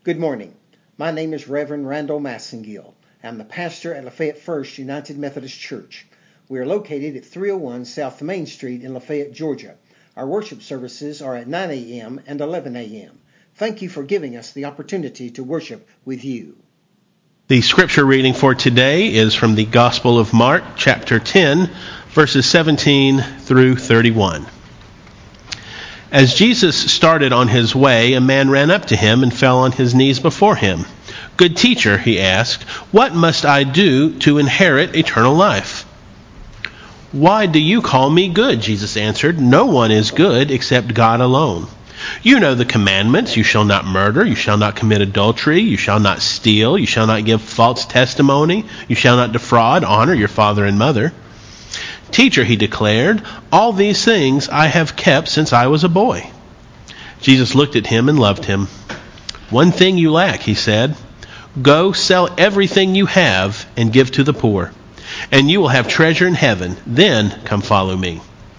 Good morning. My name is Reverend Randall Massengill. I'm the pastor at Lafayette First United Methodist Church. We are located at 301 South Main Street in Lafayette, Georgia. Our worship services are at 9 a.m. and 11 a.m. Thank you for giving us the opportunity to worship with you. The scripture reading for today is from the Gospel of Mark, chapter 10, verses 17 through 31. As Jesus started on his way, a man ran up to him and fell on his knees before him. "Good teacher," he asked, "what must I do to inherit eternal life?" "Why do you call me good?" Jesus answered. "No one is good except God alone. You know the commandments. You shall not murder. You shall not commit adultery. You shall not steal. You shall not give false testimony. You shall not defraud. Honor your father and mother." "Teacher," he declared, "all these things I have kept since I was a boy." Jesus looked at him and loved him. "One thing you lack," he said. "Go sell everything you have and give to the poor, and you will have treasure in heaven. Then come follow me."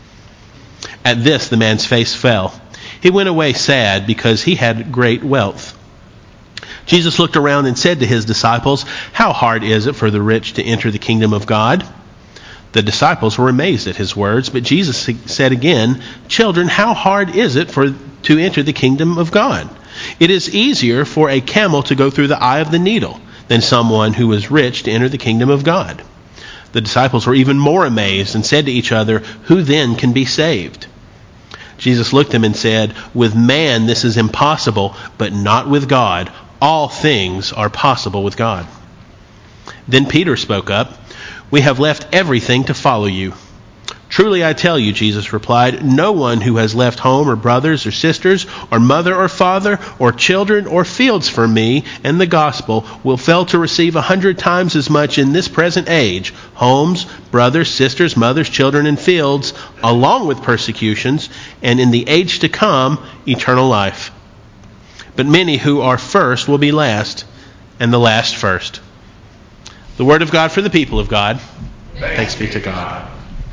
At this, the man's face fell. He went away sad because he had great wealth. Jesus looked around and said to his disciples, "How hard is it for the rich to enter the kingdom of God?" The disciples were amazed at his words, but Jesus said again, "Children, how hard is it to enter the kingdom of God? It is easier for a camel to go through the eye of the needle than someone who is rich to enter the kingdom of God." The disciples were even more amazed and said to each other, "Who then can be saved?" Jesus looked at them and said, "With man this is impossible, but not with God. All things are possible with God." Then Peter spoke up. "We have left everything to follow you." "Truly I tell you," Jesus replied, "no one who has left home or brothers or sisters or mother or father or children or fields for me and the gospel will fail to receive 100 times as much in this present age, homes, brothers, sisters, mothers, children, and fields, along with persecutions, and in the age to come, eternal life. But many who are first will be last, and the last first." The word of God for the people of God. Thanks be to God.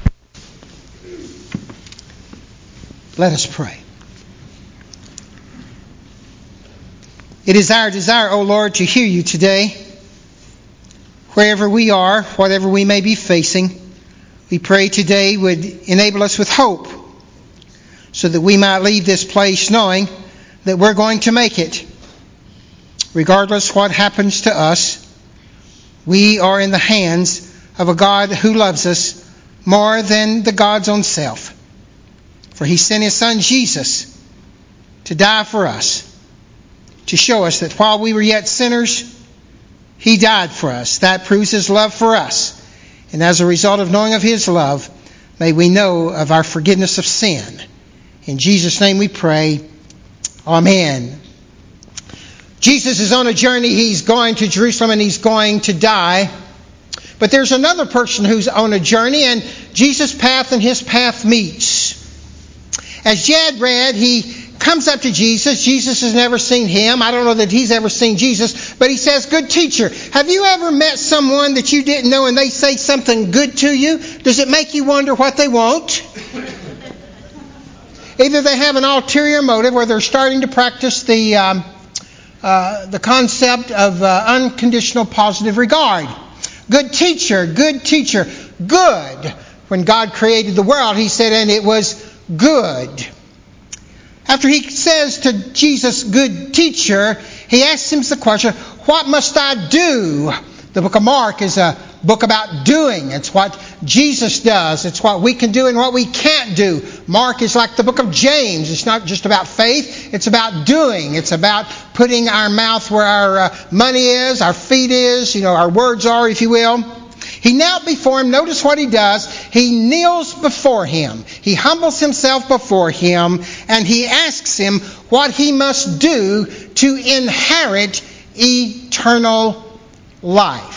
Let us pray. It is our desire, O Lord, to hear you today. Wherever we are, whatever we may be facing, we pray today would enable us with hope so that we might leave this place knowing that we're going to make it. Regardless what happens to us, we are in the hands of a God who loves us more than the God's own self. For he sent his son Jesus to die for us, to show us that while we were yet sinners, he died for us. That proves his love for us. And as a result of knowing of his love, may we know of our forgiveness of sin. In Jesus' name we pray. Amen. Jesus is on a journey. He's going to Jerusalem and he's going to die. But there's another person who's on a journey, and Jesus' path and his path meets. As Jed read, he comes up to Jesus. Jesus has never seen him. I don't know that he's ever seen Jesus. But he says, "Good teacher, have you ever met someone that you didn't know and they say something good to you? Does it make you wonder what they want?" Either they have an ulterior motive or they're starting to practice the concept of unconditional positive regard. Good teacher, good teacher, good. When God created the world, he said, and it was good. After he says to Jesus, "Good teacher," he asks him the question, "What must I do?" The book of Mark is a book about doing. It's what Jesus does. It's what we can do and what we can't do. Mark is like the book of James. It's not just about faith. It's about doing. It's about putting our mouth where our money is, our feet is, our words are, if you will. He knelt before him. Notice what he does. He kneels before him. He humbles himself before him, and he asks him what he must do to inherit eternal life.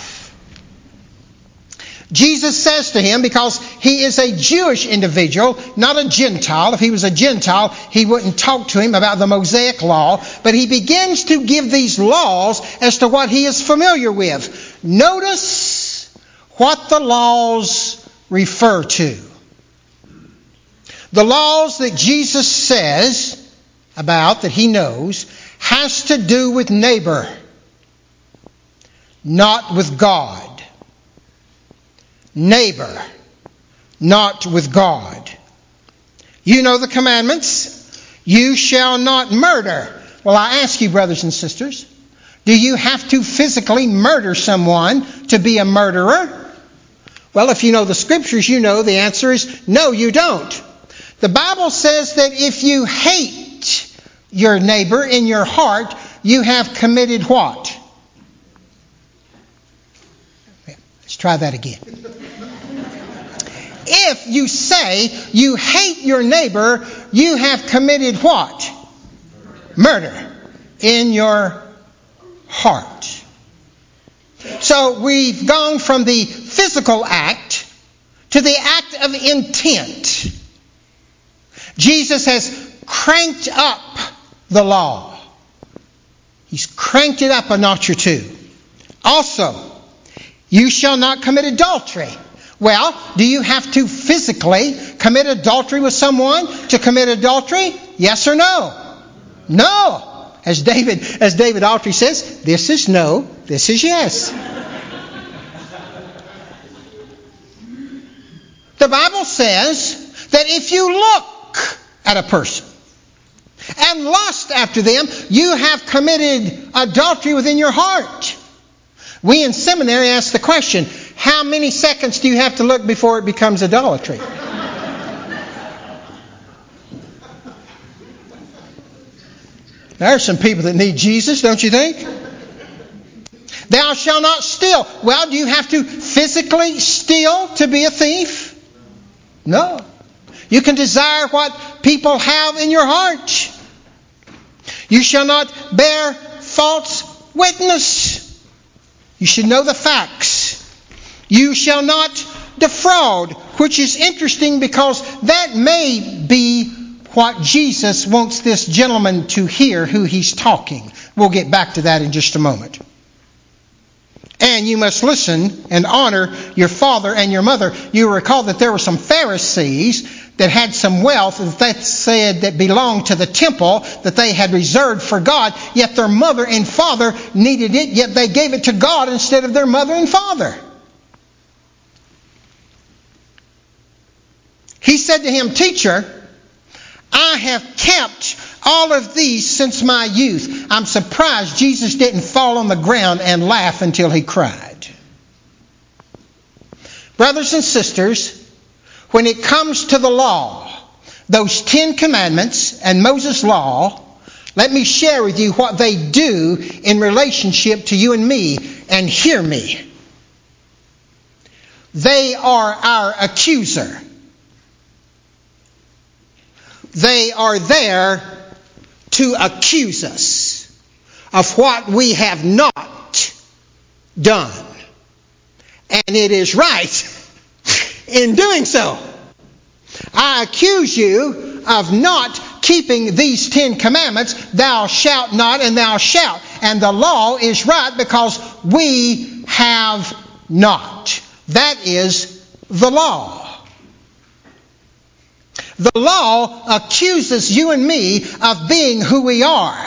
Jesus says to him, because he is a Jewish individual, not a Gentile. If he was a Gentile, he wouldn't talk to him about the Mosaic law. But he begins to give these laws as to what he is familiar with. Notice what the laws refer to. The laws that Jesus says about, that he knows, has to do with neighbor, not with God. Neighbor, not with God. You know the commandments. You shall not murder. Well, I ask you, brothers and sisters, do you have to physically murder someone to be a murderer? Well, if you know the Scriptures, you know the answer is no, you don't. The Bible says that if you hate your neighbor in your heart, you have committed what? Let's try that again. If you say you hate your neighbor, you have committed what? Murder in your heart. So we've gone from the physical act to the act of intent. Jesus has cranked up the law. He's cranked it up a notch or two. Also, you shall not commit adultery. Well, do you have to physically commit adultery with someone to commit adultery? Yes or no? No. As David Autry says, this is no, this is yes. The Bible says that if you look at a person and lust after them, you have committed adultery within your heart. We in seminary ask the question, how many seconds do you have to look before it becomes idolatry? There are some people that need Jesus, don't you think? Thou shalt not steal. Well, do you have to physically steal to be a thief? No. You can desire what people have in your heart. You shall not bear false witness. You should know the facts. You shall not defraud, which is interesting because that may be what Jesus wants this gentleman to hear who he's talking. We'll get back to that in just a moment. And you must listen and honor your father and your mother. You recall that there were some Pharisees that had some wealth that they said that belonged to the temple that they had reserved for God, yet their mother and father needed it, yet they gave it to God instead of their mother and father. He said to him, "Teacher, I have kept all of these since my youth." I'm surprised Jesus didn't fall on the ground and laugh until he cried. Brothers and sisters, when it comes to the law, those 10 commandments and Moses' law, let me share with you what they do in relationship to you and me, and hear me. They are our accuser. They are there to accuse us of what we have not done. And it is right in doing so. I accuse you of not keeping these 10 commandments, thou shalt not and thou shalt. And the law is right because we have not. That is the law. The law accuses you and me of being who we are.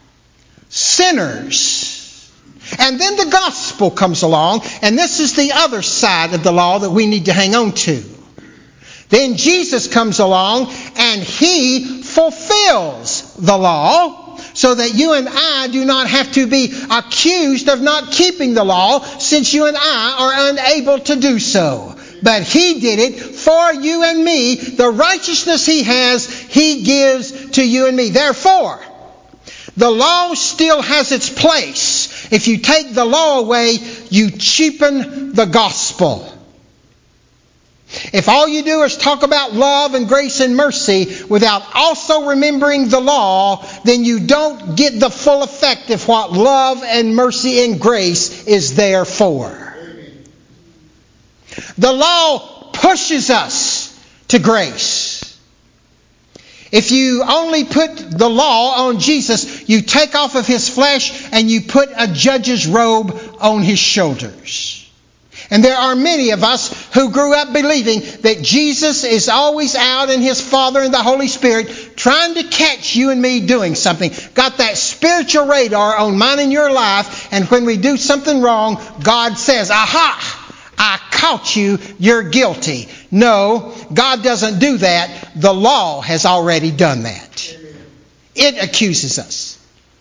Sinners. And then the gospel comes along, and this is the other side of the law that we need to hang on to. Then Jesus comes along and he fulfills the law so that you and I do not have to be accused of not keeping the law, since you and I are unable to do so. But he did it for you and me. The righteousness he has, he gives to you and me. Therefore, the law still has its place. If you take the law away, you cheapen the gospel. If all you do is talk about love and grace and mercy without also remembering the law, then you don't get the full effect of what love and mercy and grace is there for. The law pushes us to grace. If you only put the law on Jesus, you take off of his flesh and you put a judge's robe on his shoulders. And there are many of us who grew up believing that Jesus is always out and his Father and the Holy Spirit trying to catch you and me doing something. Got that spiritual radar on mine and your life, and when we do something wrong, God says, aha, I caught you, you're guilty. No, God doesn't do that. The law has already done that. It accuses us.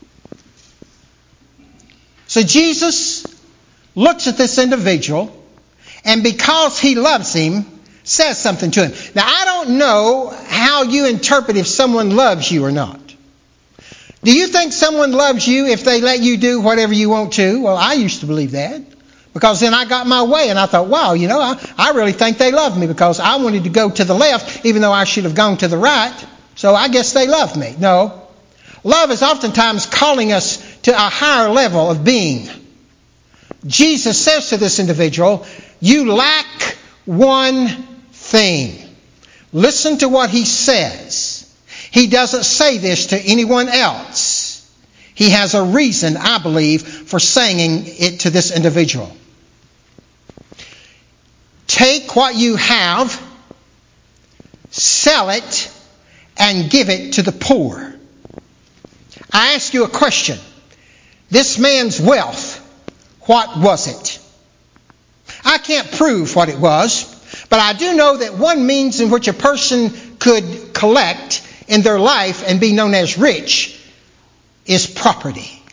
So Jesus looks at this individual, and because he loves him, says something to him. Now, I don't know how you interpret if someone loves you or not. Do you think someone loves you if they let you do whatever you want to? Well, I used to believe that. Because then I got my way and I thought, wow, I really think they love me because I wanted to go to the left even though I should have gone to the right. So I guess they love me. No. Love is oftentimes calling us to a higher level of being. Jesus says to this individual, you lack one thing. Listen to what he says. He doesn't say this to anyone else. He has a reason, I believe, for saying it to this individual. Take what you have, sell it, and give it to the poor. I ask you a question. This man's wealth, what was it? I can't prove what it was, but I do know that one means in which a person could collect in their life and be known as rich is property.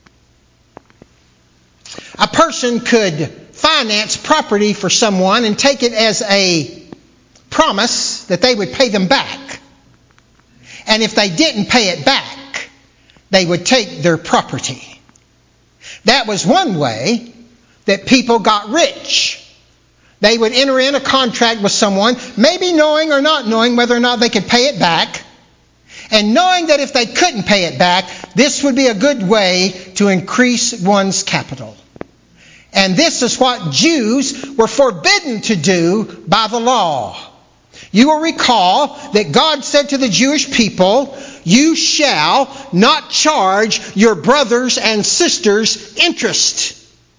A person could finance property for someone and take it as a promise that they would pay them back. And if they didn't pay it back, they would take their property. That was one way that people got rich. They would enter in a contract with someone, maybe knowing or not knowing whether or not they could pay it back, and knowing that if they couldn't pay it back, this would be a good way to increase one's capital. And this is what Jews were forbidden to do by the law. You will recall that God said to the Jewish people, you shall not charge your brothers and sisters interest.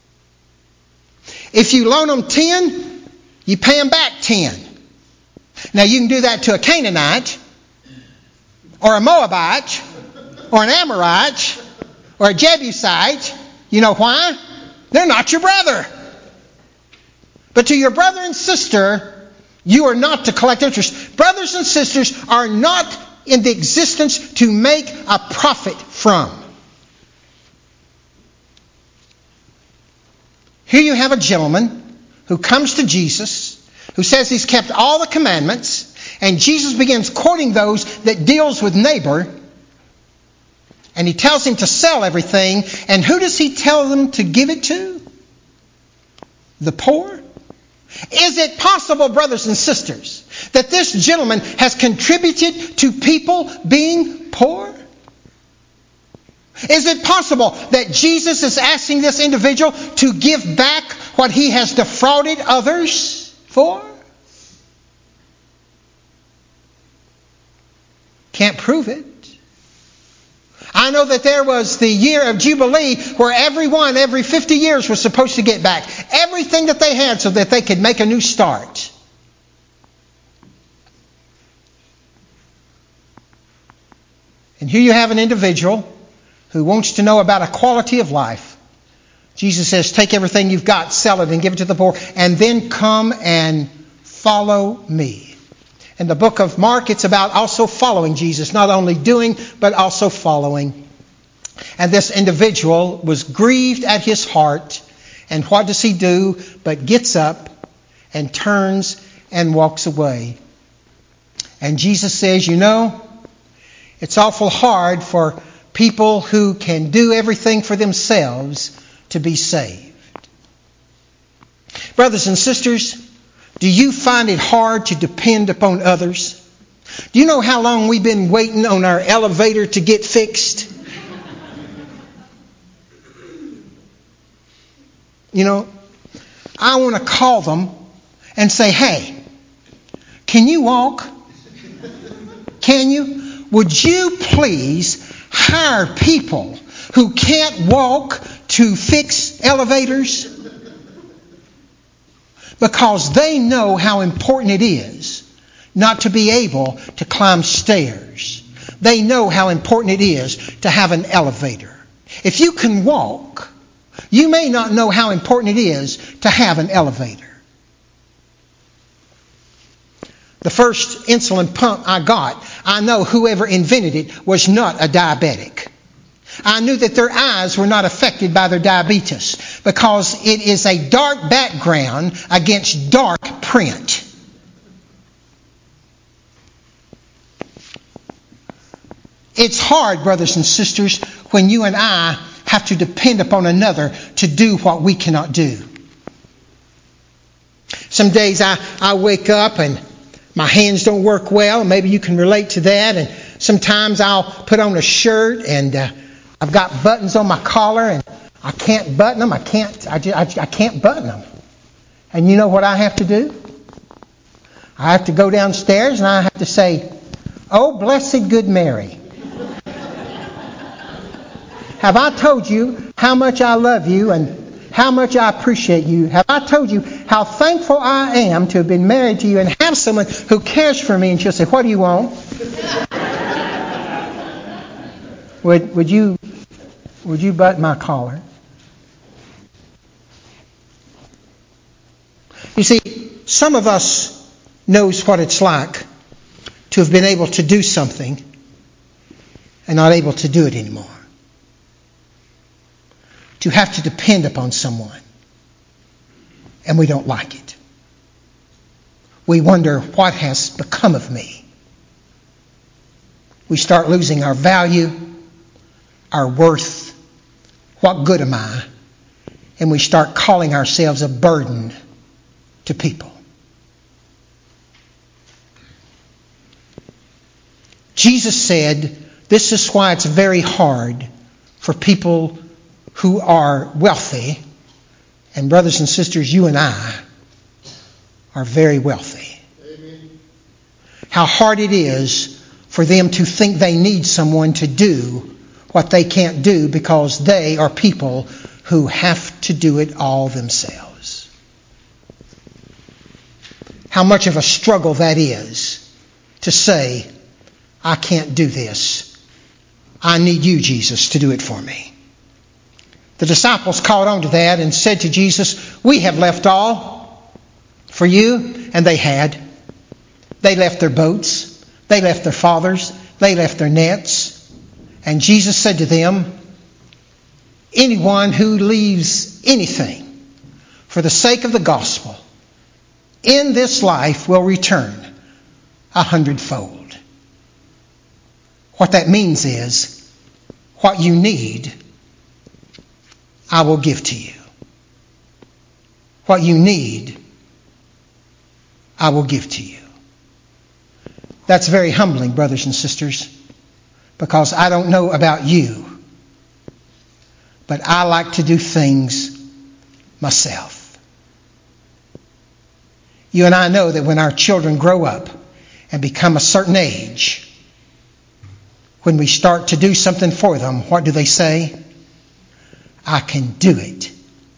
If you loan them 10, you pay them back 10. Now you can do that to a Canaanite, or a Moabite, or an Amorite, or a Jebusite. You know why? They're not your brother. But to your brother and sister, you are not to collect interest. Brothers and sisters are not in the existence to make a profit from. Here you have a gentleman who comes to Jesus, who says he's kept all the commandments, and Jesus begins quoting those that deals with neighbor, and he tells him to sell everything. And who does he tell them to give it to? The poor? Is it possible, brothers and sisters, that this gentleman has contributed to people being poor? Is it possible that Jesus is asking this individual to give back what he has defrauded others for? Can't prove it. I know that there was the year of Jubilee where everyone, every 50 years, was supposed to get back everything that they had so that they could make a new start. And here you have an individual who wants to know about a quality of life. Jesus says, take everything you've got, sell it, and give it to the poor, and then come and follow me. In the book of Mark, it's about also following Jesus, not only doing, but also following. And this individual was grieved at his heart. And what does he do but gets up and turns and walks away? And Jesus says, it's awful hard for people who can do everything for themselves to be saved. Brothers and sisters, do you find it hard to depend upon others? Do you know how long we've been waiting on our elevator to get fixed? I want to call them and say, hey, can you walk? Can you? Would you please hire people who can't walk to fix elevators? Because they know how important it is not to be able to climb stairs. they know how important it is to have an elevator. If you can walk, you may not know how important it is to have an elevator. The first insulin pump I got, I know whoever invented it was not a diabetic. I knew that their eyes were not affected by their diabetes because it is a dark background against dark print. It's hard, brothers and sisters, when you and I have to depend upon another to do what we cannot do. Some days I wake up and my hands don't work well. Maybe you can relate to that. And sometimes I'll put on a shirt and I've got buttons on my collar and I can't button them. I can't button them. And you know what I have to do? I have to go downstairs and I have to say, "Oh, blessed good Mary. Have I told you how much I love you and how much I appreciate you? Have I told you how thankful I am to have been married to you and have someone who cares for me?" And she'll say, "What do you want?" Would you button my collar? You see, some of us knows what it's like to have been able to do something and not able to do it anymore. To have to depend upon someone, and we don't like it. We wonder, what has become of me? We start losing our value, our worth. What good am I? And we start calling ourselves a burden to people. Jesus said, this is why it's very hard for people who are wealthy, and brothers and sisters, you and I are very wealthy. Amen. How hard it is for them to think they need someone to do what they can't do because they are people who have to do it all themselves. How much of a struggle that is to say, "I can't do this. I need you, Jesus, to do it for me." The disciples caught on to that and said to Jesus, "We have left all for you." And they had. They left their boats. They left their fathers. They left their nets. And Jesus said to them, "Anyone who leaves anything for the sake of the gospel in this life will return 100-fold. What that means is, what you need, I will give to you. What you need, I will give to you. That's very humbling, brothers and sisters, because I don't know about you, but I like to do things myself. You and I know that when our children grow up and become a certain age, when we start to do something for them, what do they say? I can do it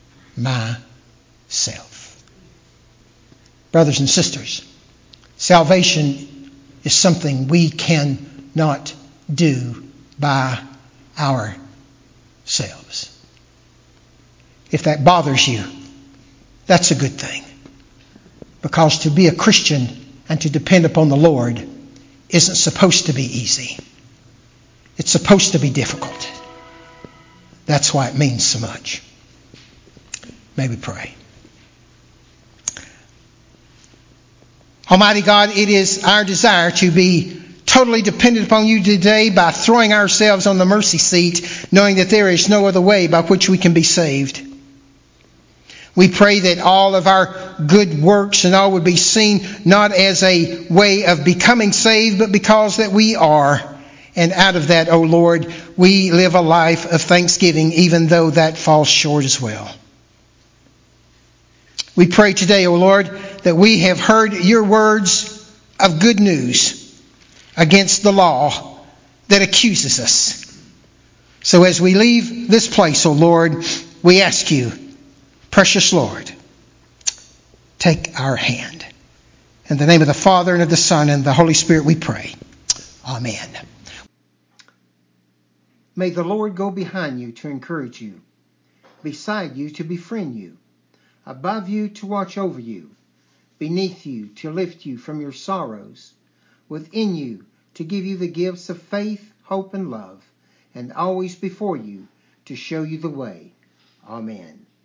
myself. Brothers and sisters, salvation is something we cannot do by ourselves. If that bothers you, that's a good thing. Because to be a Christian and to depend upon the Lord isn't supposed to be easy. It's supposed to be difficult. That's why it means so much. May we pray. Almighty God, it is our desire to be totally dependent upon you today by throwing ourselves on the mercy seat, knowing that there is no other way by which we can be saved. We pray that all of our good works and all would be seen not as a way of becoming saved, but because that we are. And out of that, O Lord, we live a life of thanksgiving, even though that falls short as well. We pray today, O Lord, that we have heard your words of good news against the law that accuses us. So as we leave this place, O Lord, we ask you, precious Lord, take our hand. In the name of the Father, and of the Son, and the Holy Spirit we pray. Amen. May the Lord go behind you to encourage you, beside you to befriend you, above you to watch over you, beneath you to lift you from your sorrows, within you to give you the gifts of faith, hope, and love, and always before you to show you the way. Amen.